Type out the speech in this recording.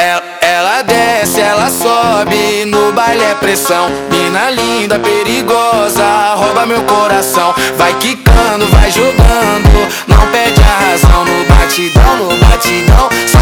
Ela desce, ela sobe, no baile é pressão. Mina linda, perigosa, rouba meu coração. Vai quicando, vai jogando, não perde a razão. No batidão,